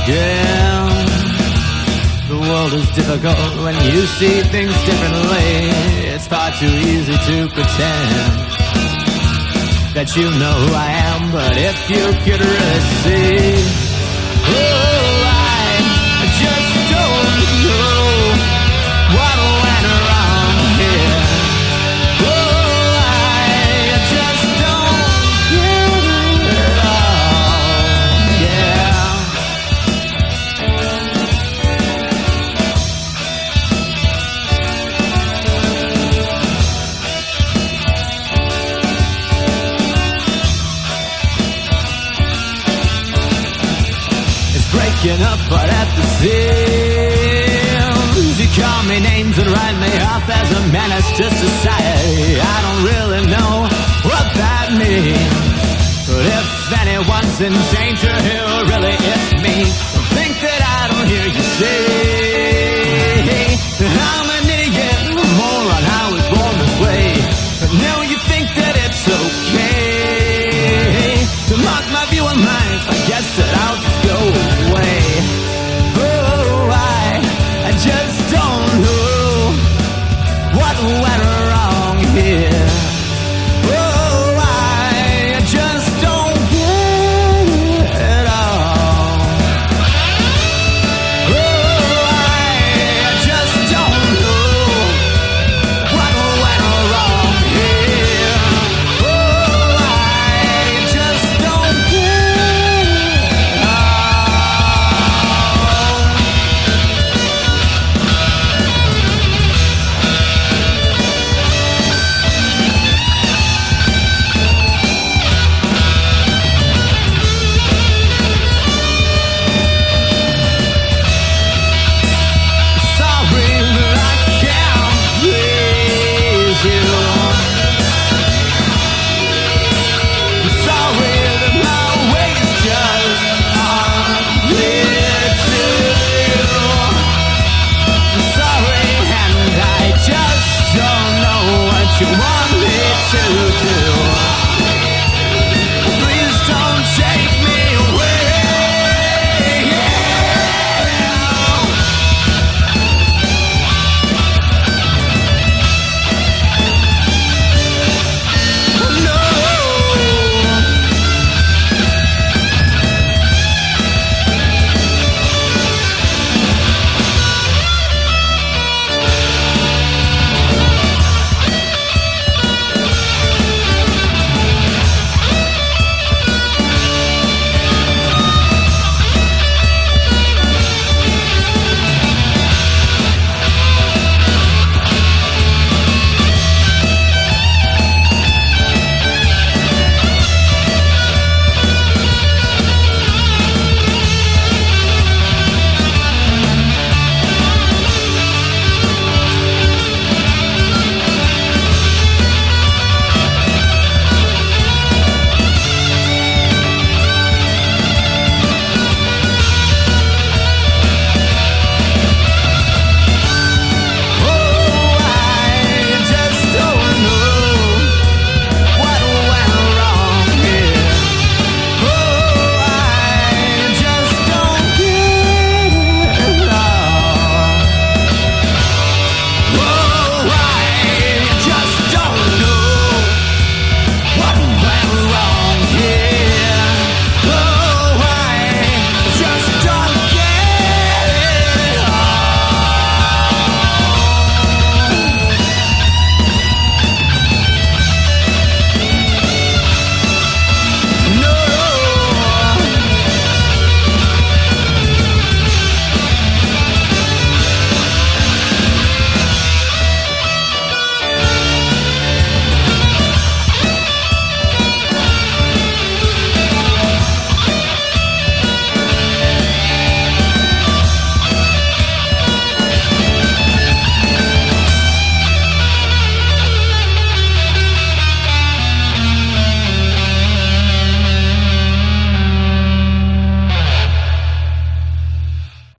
again. The world is difficult when you see things differently. It's far too easy to pretend that you know who I am, but if you could really see, oh, I just don't know what went wrong here. Oh, I just don't get it all, yeah. Breaking up but at the seams. You call me names and write me off as a menace to society. I don't really know what that means, but if anyone's in danger here, really it's me.